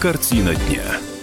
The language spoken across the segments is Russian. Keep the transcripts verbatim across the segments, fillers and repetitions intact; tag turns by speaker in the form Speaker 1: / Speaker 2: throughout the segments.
Speaker 1: Картина дня.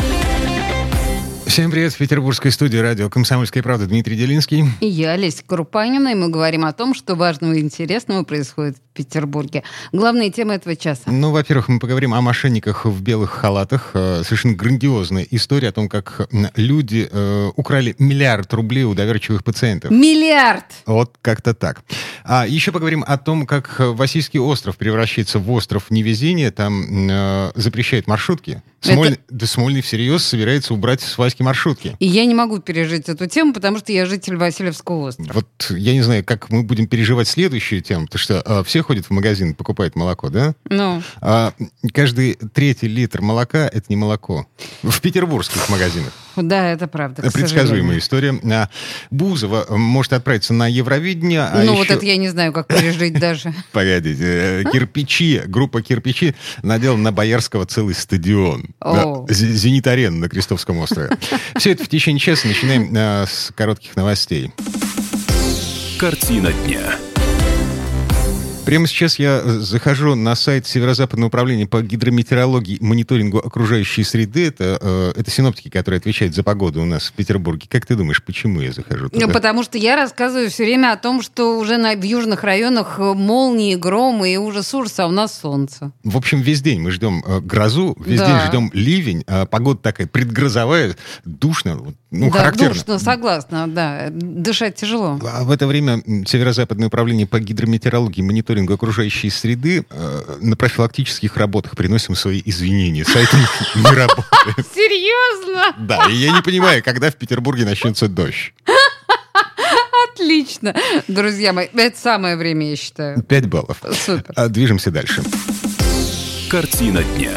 Speaker 2: Всем привет, в петербургской студии радио «Комсомольская правда» Дмитрий Делинский.
Speaker 3: И я, Олеся Крупанина, и мы говорим о том, что важного и интересного происходит в Петербурге. Главные темы этого часа.
Speaker 2: Ну, во-первых, мы поговорим о мошенниках в белых халатах. Совершенно грандиозная история о том, как люди э, украли миллиард рублей у доверчивых пациентов.
Speaker 3: Миллиард!
Speaker 2: Вот как-то так. А еще поговорим о том, как Васильский остров превращается в остров невезения. Там э, запрещают маршрутки. Смоль... Это... Да Смольный всерьез собирается убрать с Васьки маршрутки.
Speaker 3: И я не могу пережить эту тему, потому что я житель Васильевского острова.
Speaker 2: Вот я не знаю, как мы будем переживать следующую тему, потому что э, все ходят в магазин и покупают молоко, да?
Speaker 3: Ну.
Speaker 2: А каждый третий литр молока — это не молоко. В петербургских магазинах.
Speaker 3: Да, это правда, к
Speaker 2: Предсказуемая история. Бузова может отправиться на Евровидение. А
Speaker 3: ну,
Speaker 2: еще...
Speaker 3: вот это я не знаю, как пережить даже.
Speaker 2: Погодите. Кирпичи, группа «Кирпичи» надела на Боярского целый стадион. «Зенит-арена» на Крестовском острове. Все это в течение часа. Начинаем с коротких новостей.
Speaker 1: Картина дня.
Speaker 2: Прямо сейчас я захожу на сайт Северо-Западного управления по гидрометеорологии и мониторингу окружающей среды. Это, э, это синоптики, которые отвечают за погоду у нас в Петербурге. Как ты думаешь, почему я захожу туда?
Speaker 3: Ну, потому что я рассказываю все время о том, что уже на, в южных районах молнии, громы и ужас-ужас, а у нас солнце.
Speaker 2: В общем, весь день мы ждем э, грозу, весь
Speaker 3: да.
Speaker 2: день ждем ливень. А погода такая предгрозовая, душно, ну,
Speaker 3: да,
Speaker 2: характерно.
Speaker 3: душно, согласна, да. Дышать тяжело.
Speaker 2: А в это время Северо-Западное управление по гидрометеорологии и мониторингу окружающей среды э, на профилактических работах приносим свои извинения. Сайт не работает.
Speaker 3: Серьезно?
Speaker 2: Да, и я не понимаю, когда в Петербурге начнется дождь.
Speaker 3: Отлично. Друзья мои, это самое время, я считаю.
Speaker 2: Пять баллов.
Speaker 3: Супер.
Speaker 2: Движемся дальше.
Speaker 1: Картина дня.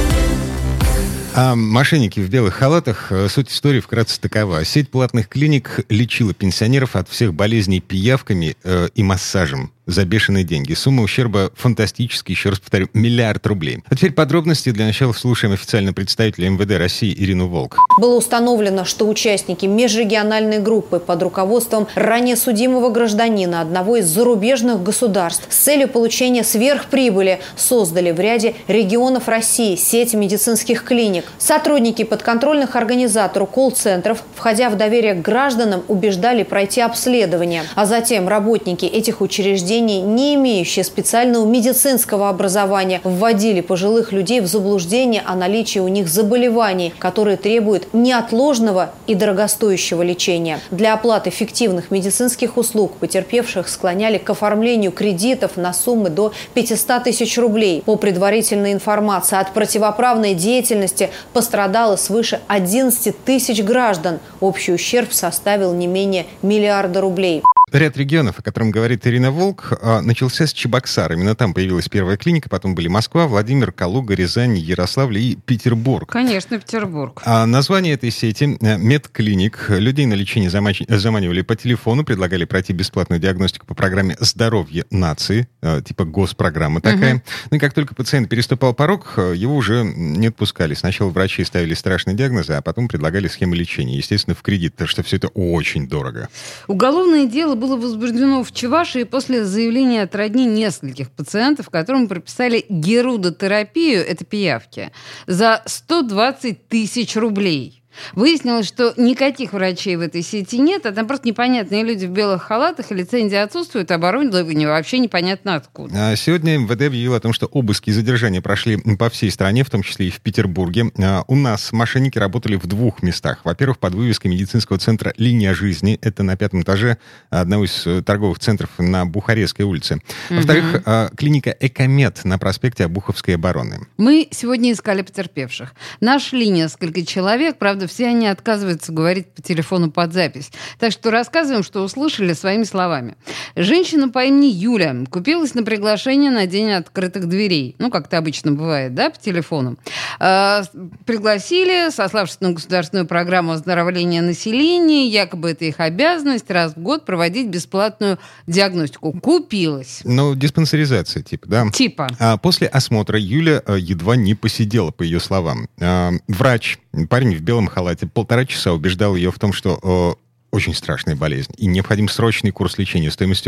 Speaker 2: А мошенники в белых халатах. Суть истории вкратце такова. Сеть платных клиник лечила пенсионеров от всех болезней пиявками э, и массажем за бешеные деньги. Сумма ущерба фантастическая, еще раз повторю, миллиард рублей. А теперь подробности. Для начала слушаем официального представителя эм вэ дэ России Ирину Волк.
Speaker 4: Было установлено, что участники межрегиональной группы под руководством ранее судимого гражданина одного из зарубежных государств с целью получения сверхприбыли создали в ряде регионов России сеть медицинских клиник. Сотрудники подконтрольных организатору колл-центров, входя в доверие к гражданам, убеждали пройти обследование. А затем работники этих учреждений, не имеющие специального медицинского образования, вводили пожилых людей в заблуждение о наличии у них заболеваний, которые требуют неотложного и дорогостоящего лечения. Для оплаты фиктивных медицинских услуг потерпевших склоняли к оформлению кредитов на суммы до пятьсот тысяч рублей. По предварительной информации, от противоправной деятельности пострадало свыше одиннадцати тысяч граждан. Общий ущерб составил не менее миллиарда рублей.
Speaker 2: Ряд регионов, о котором говорит Ирина Волк, начался с Чебоксар. Именно там появилась первая клиника, потом были Москва, Владимир, Калуга, Рязань, Ярославль и Петербург.
Speaker 3: Конечно, Петербург.
Speaker 2: А название этой сети — медклиник. Людей на лечение заманивали по телефону, предлагали пройти бесплатную диагностику по программе «Здоровье нации», типа госпрограмма такая. Угу. Ну и как только пациент переступал порог, его уже не отпускали. Сначала врачи ставили страшные диагнозы, а потом предлагали схемы лечения. Естественно, в кредит, потому что все это очень дорого.
Speaker 3: Уголовное дело было возбуждено в Чувашии после заявления от родни нескольких пациентов, которым прописали герудотерапию, это пиявки, за сто двадцать тысяч рублей. Выяснилось, что никаких врачей в этой сети нет, а там просто непонятные люди в белых халатах, и лицензия отсутствует, а оборудование вообще непонятно откуда.
Speaker 2: Сегодня эм вэ дэ объявил о том, что обыски и задержания прошли по всей стране, в том числе и в Петербурге. У нас мошенники работали в двух местах. Во-первых, под вывеской медицинского центра «Линия жизни». Это на пятом этаже одного из торговых центров на Бухарестской улице. Во-вторых, угу. клиника «Экомед» на проспекте Обуховской обороны.
Speaker 3: Мы сегодня искали потерпевших. Нашли несколько человек, правда, все они отказываются говорить по телефону под запись. Так что рассказываем, что услышали своими словами. Женщина по имени Юля купилась на приглашение на день открытых дверей. Ну, как это обычно бывает, да, по телефону. Э, пригласили, сославшись на государственную программу оздоровления населения. Якобы это их обязанность раз в год проводить бесплатную диагностику. Купилась.
Speaker 2: Ну, диспансеризация типа, да?
Speaker 3: Типа.
Speaker 2: А после осмотра Юля едва не посидела, по ее словам. А, врач, парень в белом халате, полтора часа убеждал ее в том, что о, очень страшная болезнь, и необходим срочный курс лечения стоимостью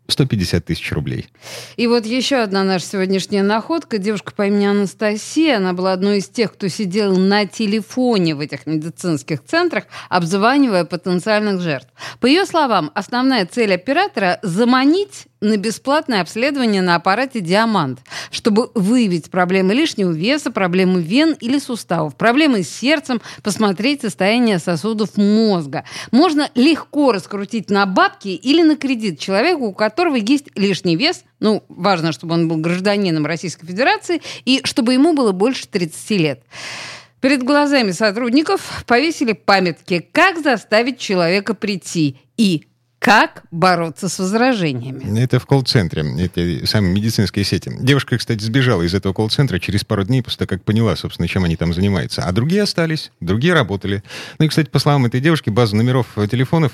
Speaker 2: сто пятьдесят тысяч рублей.
Speaker 3: И вот еще одна наша сегодняшняя находка. Девушка по имени Анастасия, она была одной из тех, кто сидел на телефоне в этих медицинских центрах, обзванивая потенциальных жертв. По ее словам, основная цель оператора – заманить на бесплатное обследование на аппарате «Диамант», чтобы выявить проблемы лишнего веса, проблемы вен или суставов, проблемы с сердцем, посмотреть состояние сосудов мозга. Можно легко раскрутить на бабки или на кредит человеку, у которого есть лишний вес, ну, важно, чтобы он был гражданином Российской Федерации и чтобы ему было больше тридцати лет. Перед глазами сотрудников повесили памятки «Как заставить человека прийти» и «Как бороться с возражениями».
Speaker 2: Это в колл-центре, это самые медицинские сети. Девушка, кстати, сбежала из этого колл-центра через пару дней после того, как поняла, собственно, чем они там занимаются. А другие остались, другие работали. Ну и, кстати, по словам этой девушки, базу номеров телефонов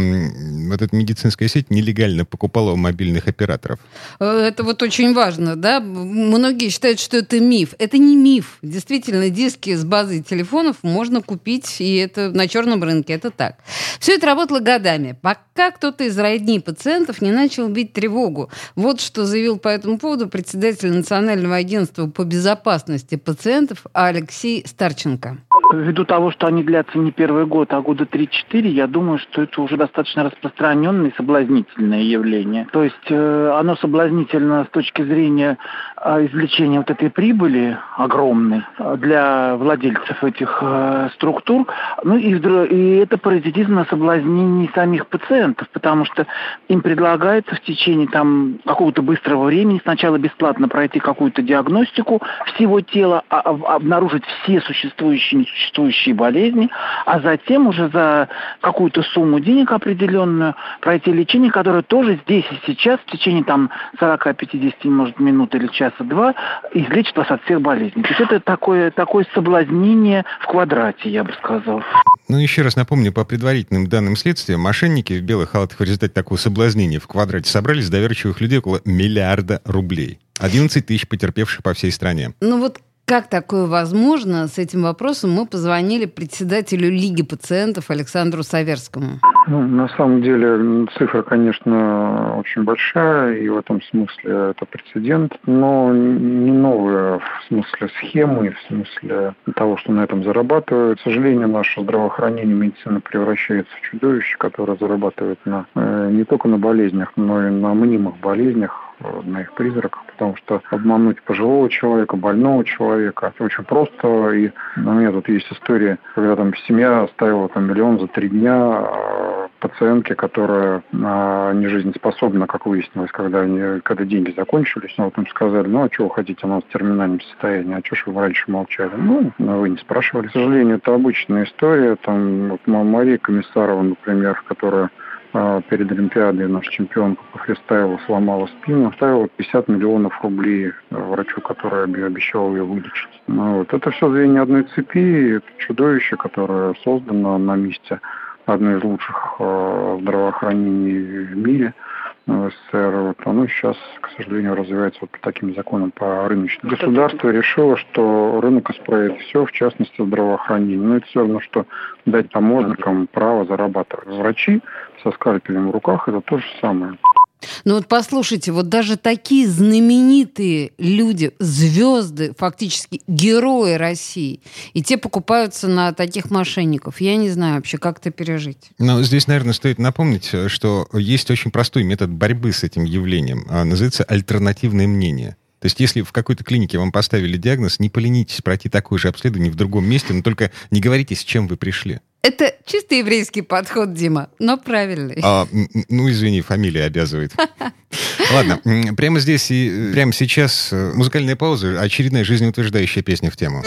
Speaker 2: эм, вот эта медицинская сеть нелегально покупала у мобильных операторов.
Speaker 3: Это вот очень важно, да? Многие считают, что это миф. Это не миф. Действительно, диски с базой телефонов можно купить, и это на черном рынке, это так. Все это работало годами, пока кто-то из родни пациентов не начал бить тревогу. Вот что заявил по этому поводу председатель Национального агентства по безопасности пациентов Алексей Старченко.
Speaker 5: Ввиду того, что они длятся не первый год, а года три-четыре, я думаю, что это уже достаточно распространенное и соблазнительное явление. То есть э, оно соблазнительно с точки зрения э, извлечения вот этой прибыли огромной для владельцев этих э, структур. Ну и, и это паразитизм на соблазнении самих пациентов, потому что им предлагается в течение там какого-то быстрого времени сначала бесплатно пройти какую-то диагностику всего тела, а, а, обнаружить все существующие и несуществующие существующие болезни, а затем уже за какую-то сумму денег определенную пройти лечение, которое тоже здесь и сейчас в течение там сорок-пятьдесят, может, минут или часа-два излечит вас от всех болезней. То есть это такое, такое соблазнение в квадрате, я бы сказал.
Speaker 2: Ну, еще раз напомню, по предварительным данным следствия, мошенники в белых халатах в результате такого соблазнения в квадрате собрали с доверчивых людей около миллиарда рублей. одиннадцать тысяч потерпевших по всей стране.
Speaker 3: Ну вот как такое возможно? С этим вопросом мы позвонили председателю Лиги пациентов Александру Саверскому.
Speaker 6: Ну, на самом деле цифра, конечно, очень большая, и в этом смысле это прецедент, но не новая в смысле схемы, в смысле того, что на этом зарабатывают. К сожалению, наше здравоохранение, медицина превращается в чудовище, которое зарабатывает на, э, не только на болезнях, но и на мнимых болезнях, на их призраках, потому что обмануть пожилого человека, больного человека очень просто. И у меня тут есть история, когда там семья оставила там миллион за три дня пациентке, которая а, не жизнеспособна, как выяснилось, когда, они, когда деньги закончились. Ну, вот им сказали, ну, а что вы хотите, у нас в терминальном состоянии, а что ж вы раньше молчали? Ну, вы не спрашивали. К сожалению, это обычная история. Там вот, Мария Комиссарова, например, которая перед Олимпиадой наша чемпионка по фристайлу сломала спину, ставила пятьдесят миллионов рублей врачу, который обещал ее вылечить. Ну, вот. Это все звенья одной цепи, это чудовище, которое создано на месте одной из лучших э, здравоохранений в мире, в СССР. Вот. Оно сейчас, к сожалению, развивается вот по таким законам по рыночным. Государство решило, что рынок исправит все, в частности, здравоохранение. Но это все равно, что дать таможенникам право зарабатывать. Врачи со скальпелем в руках – это то же самое.
Speaker 3: Ну вот послушайте, вот даже такие знаменитые люди, звезды, фактически герои России, и те покупаются на таких мошенников. Я не знаю вообще, как это пережить.
Speaker 2: Но здесь, наверное, стоит напомнить, что есть очень простой метод борьбы с этим явлением. Называется альтернативное мнение. То есть, если в какой-то клинике вам поставили диагноз, не поленитесь пройти такое же обследование в другом месте, но только не говорите, с чем вы пришли.
Speaker 3: Это чисто еврейский подход, Дима, но правильный.
Speaker 2: А, ну, извини, фамилия обязывает. Ладно, прямо здесь и прямо сейчас музыкальная пауза, очередная жизнеутверждающая песня в тему.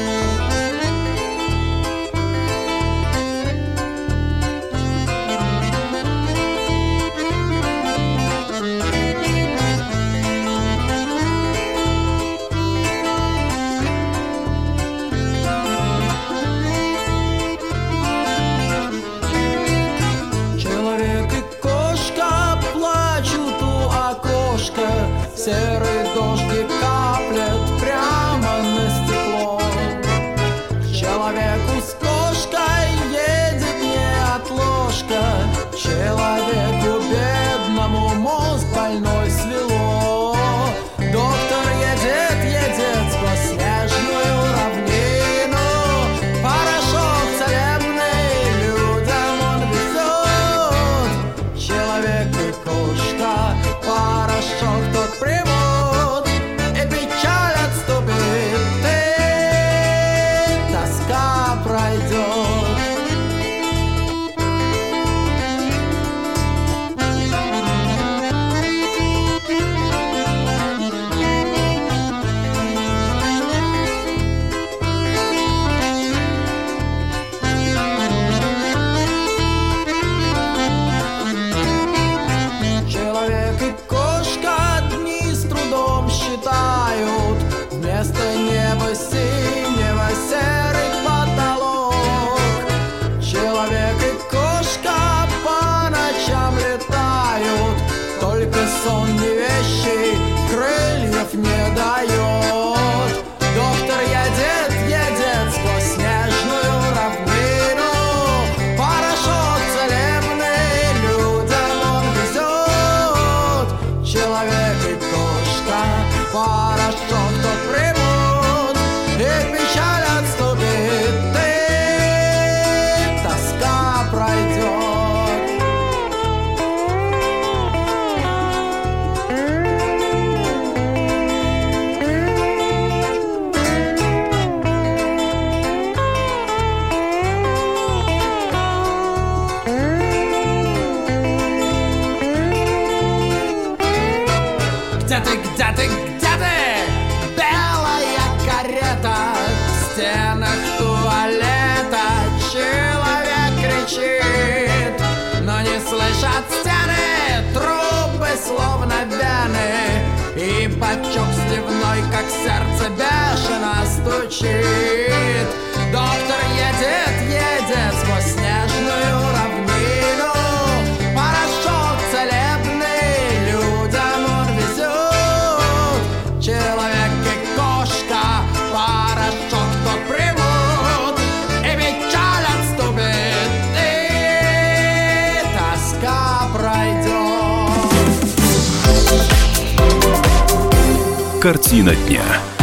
Speaker 7: Серый дождик каплет прямо на стекло. К человеку с кошкой едет неотложка. Человеку бедному мозг человек и кошка, порошок тот примут, и печаль отступит, и тоска пройдет. Где ты, где ты, где ты? Белая карета в стенах туалета. Человек кричит, но не слышат стены. Трубы словно вены, и бачок сливной, как сердце, бешено стучит. Доктор едет, едет сквозь снежную равнину. Порошок целебный людям он везет. Человек и кошка порошок тот примут, и печаль отступит, и тоска пройдет.
Speaker 1: Картина дня.